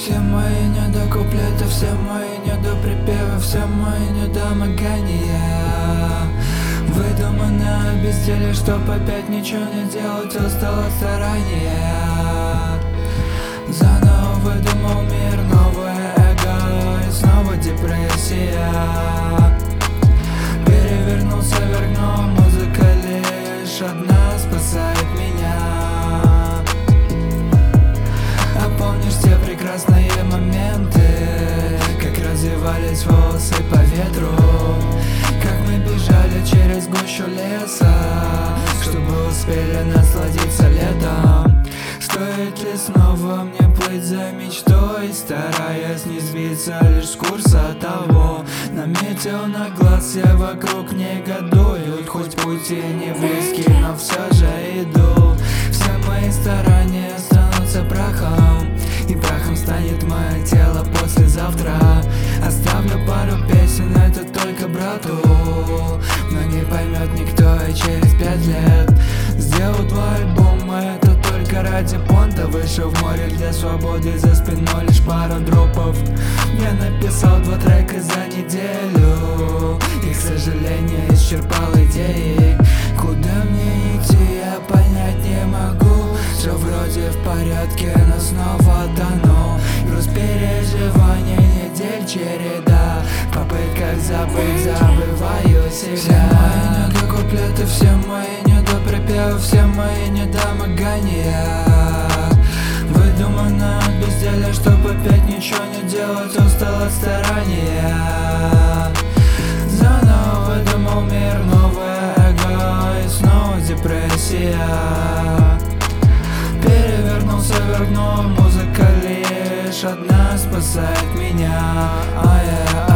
Все мои недокуплеты, все мои недоприпевы, все мои недомогания. Выдуманное безделие, чтоб опять ничего не делать, устал от старания. Заново выдумал мир, новое эго, и снова депрессия. Перевернулся вверх дном, музыка лишь одна спасает меня. А помнишь те прекрасные моменты, как развивались волосы по ветру, как мы бежали через гущу леса, чтобы успели насладиться летом. Стоит ли снова мне плыть за мечтой, стараясь не сбиться лишь с курса того? Наметил на глаз, все вокруг негодуют, хоть пути не близкие, но все же иду. Все мои старания станутся прахом, и прахом станет мое тело послезавтра. Оставлю пару песен, это только брату, но не поймет никто и через 5 лет. Сделал 2 альбома, это только ради понта. Вышел в море для свободы, за спиной лишь пару дропов. Я написал 2 трека за неделю, и, к сожалению, исчерпал идеи. Куда мне идти, я понять не могу. Все вроде в порядке, но снова тону. Груз переживаний, недель череда, в попытках забыть, забываю себя. Все мои недокуплеты, все мои недоприпевы, все мои недомогания. Выдумано от безделия, чтоб опять ничего не делать, устал от старания. Заново выдумал мир, новое эго, и снова депрессия. Перевернулся вверх дном, музыка лишь одна спасает меня.